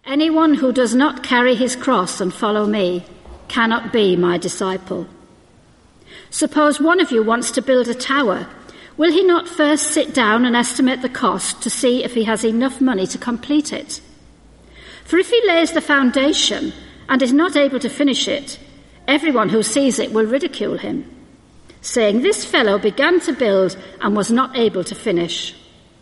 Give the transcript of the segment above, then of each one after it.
Anyone who does not carry his cross and follow me cannot be my disciple. Suppose one of you wants to build a tower. Will he not first sit down and estimate the cost to see if he has enough money to complete it? For if he lays the foundation and is not able to finish it, everyone who sees it will ridicule him, saying, "This fellow began to build and was not able to finish."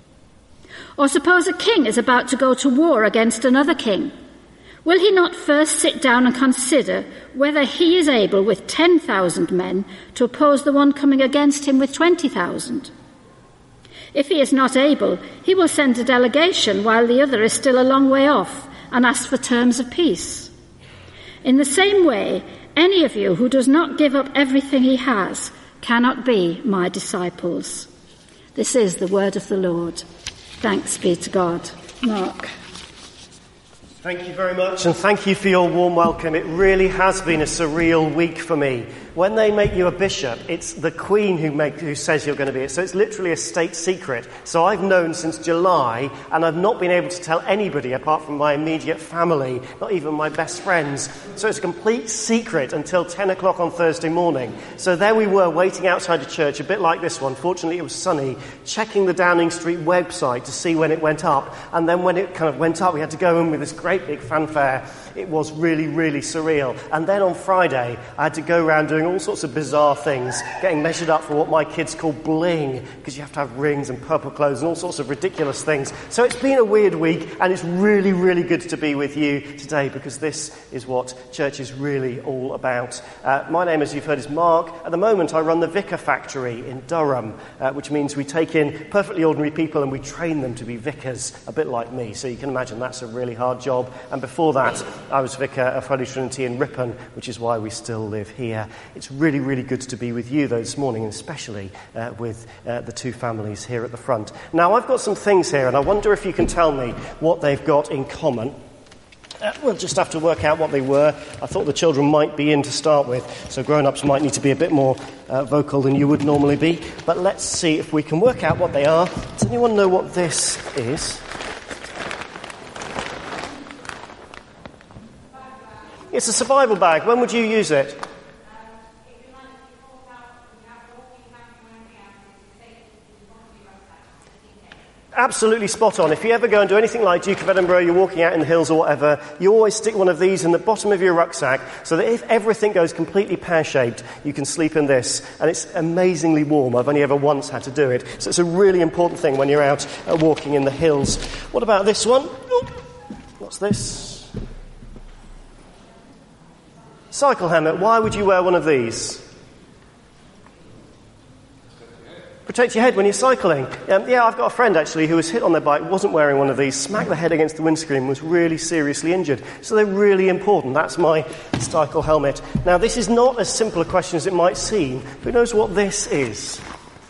Or suppose a king is about to go to war against another king. Will he not first sit down and consider whether he is able with 10,000 men to oppose the one coming against him with 20,000? If he is not able, he will send a delegation while the other is still a long way off and ask for terms of peace. In the same way, any of you who does not give up everything he has cannot be my disciples. This is the word of the Lord. Thanks be to God. Mark. Thank you very much, and thank you for your warm welcome. It really has been a surreal week for me. When they make you a bishop, it's the Queen who says you're going to be it. So it's literally a state secret. So I've known since July, and I've not been able to tell anybody apart from my immediate family, not even my best friends. So it's a complete secret until 10 o'clock on Thursday morning. So there we were, waiting outside a church, a bit like this one. Fortunately, it was sunny, checking the Downing Street website to see when it went up. And then when it kind of went up, we had to go in with this great big fanfare. It was really, really surreal. And then on Friday, I had to go around doing all sorts of bizarre things, getting measured up for what my kids call bling, because you have to have rings and purple clothes and all sorts of ridiculous things. So it's been a weird week, and it's really, really good to be with you today, because this is what church is really all about. My name, as you've heard, is Mark. At the moment, I run the Vicar Factory in Durham, which means we take in perfectly ordinary people and we train them to be vicars, a bit like me. So you can imagine that's a really hard job. And before that, I was vicar of Holy Trinity in Ripon, which is why we still live here. It's really, really good to be with you, though, this morning, and especially with the two families here at the front. Now, I've got some things here, and I wonder if you can tell me what they've got in common. We'll just have to work out what they were. I thought the children might be in to start with, so grown-ups might need to be a bit more vocal than you would normally be. But let's see if we can work out what they are. Does anyone know what this is? It's a survival bag. When would you use it? Absolutely spot on. If you ever go and do anything like Duke of Edinburgh, you're walking out in the hills or whatever, you always stick one of these in the bottom of your rucksack so that if everything goes completely pear-shaped, you can sleep in this. And it's amazingly warm. I've only ever once had to do it. So it's a really important thing when you're out walking in the hills. What about this one? What's this? Cycle helmet. Why would you wear one of these? Protect your head when you're cycling. Yeah, I've got a friend actually who was hit on their bike, wasn't wearing one of these, smacked the head against the windscreen, was really seriously injured. So they're really important. That's my cycle helmet. Now, this is not as simple a question as it might seem. Who knows what this is?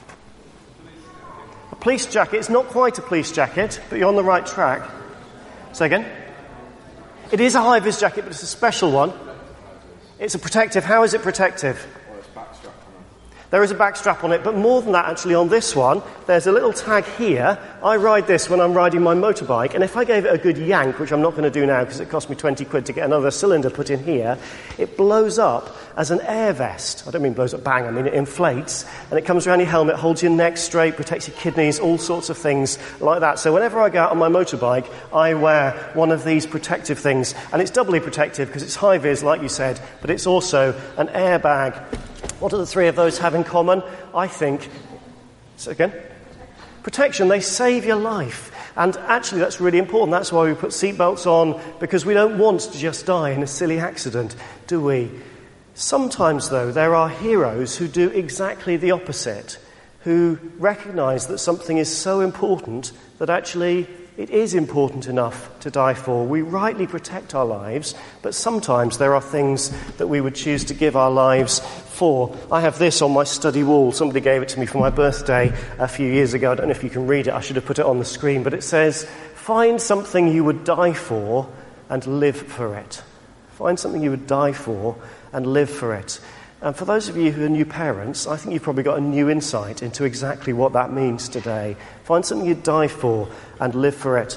A police jacket. It's not quite a police jacket, but you're on the right track. Say again? It is a high-vis jacket, but it's a special one. It's a protective. How is it protective? There is a back strap on it, but more than that, actually, on this one, there's a little tag here. I ride this when I'm riding my motorbike, and if I gave it a good yank, which I'm not going to do now because it cost me 20 quid to get another cylinder put in here, it blows up as an air vest. I don't mean blows up bang, I mean it inflates, and it comes around your helmet, holds your neck straight, protects your kidneys, all sorts of things like that. So whenever I go out on my motorbike, I wear one of these protective things, and it's doubly protective because it's high-vis, like you said, but it's also an airbag. What do the three of those have in common? I think, so again, protection. They save your life. And actually that's really important. That's why we put seatbelts on, because we don't want to just die in a silly accident, do we? Sometimes, though, there are heroes who do exactly the opposite, who recognise that something is so important that actually it is important enough to die for. We rightly protect our lives, but sometimes there are things that we would choose to give our lives for. I have this on my study wall. Somebody gave it to me for my birthday a few years ago. I don't know if you can read it. I should have put it on the screen. But it says, find something you would die for and live for it. Find something you would die for and live for it. And for those of you who are new parents, I think you've probably got a new insight into exactly what that means today. Find something you'd die for and live for it.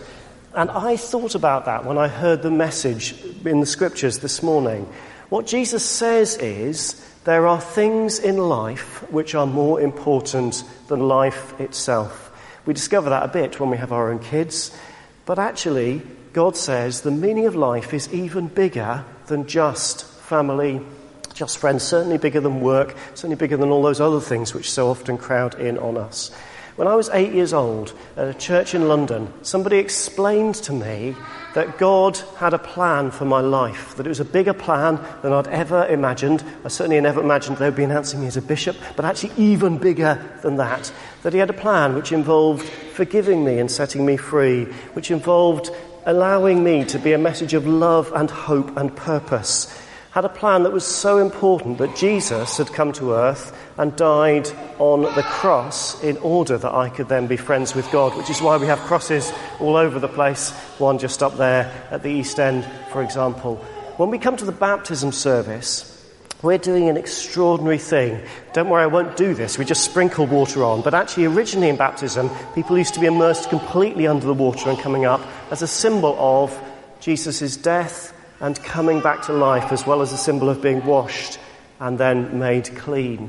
And I thought about that when I heard the message in the scriptures this morning. What Jesus says is, there are things in life which are more important than life itself. We discover that a bit when we have our own kids. But actually, God says the meaning of life is even bigger than just family, just friends, certainly bigger than work, certainly bigger than all those other things which so often crowd in on us. When I was 8 years old at a church in London, somebody explained to me that God had a plan for my life, that it was a bigger plan than I'd ever imagined. I certainly never imagined they would be announcing me as a bishop, but actually even bigger than that. That he had a plan which involved forgiving me and setting me free, which involved allowing me to be a message of love and hope and purpose. Had a plan that was so important that Jesus had come to earth and died on the cross in order that I could then be friends with God, which is why we have crosses all over the place, one just up there at the East End, for example. When we come to the baptism service, we're doing an extraordinary thing. Don't worry, I won't do this. We just sprinkle water on. But actually, originally in baptism, people used to be immersed completely under the water and coming up as a symbol of Jesus' death and coming back to life, as well as a symbol of being washed and then made clean.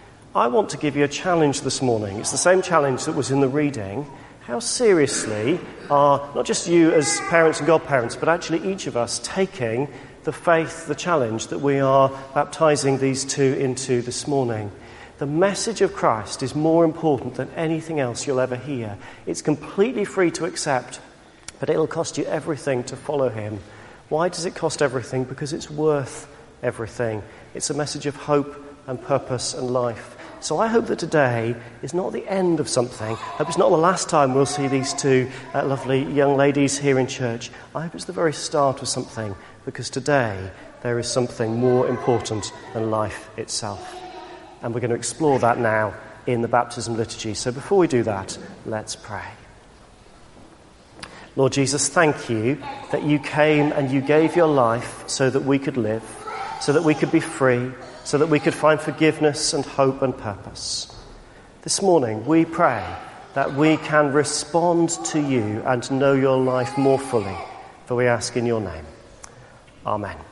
I want to give you a challenge this morning. It's the same challenge that was in the reading. How seriously are, not just you as parents and godparents, but actually each of us taking the faith, the challenge that we are baptizing these two into this morning? The message of Christ is more important than anything else you'll ever hear. It's completely free to accept, but it'll cost you everything to follow him. Why does it cost everything? Because it's worth everything. It's a message of hope and purpose and life. So I hope that today is not the end of something. I hope it's not the last time we'll see these two lovely young ladies here in church. I hope it's the very start of something, because today there is something more important than life itself. And we're going to explore that now in the baptism liturgy. So before we do that, let's pray. Lord Jesus, thank you that you came and you gave your life so that we could live, so that we could be free, so that we could find forgiveness and hope and purpose. This morning we pray that we can respond to you and know your life more fully, for we ask in your name. Amen.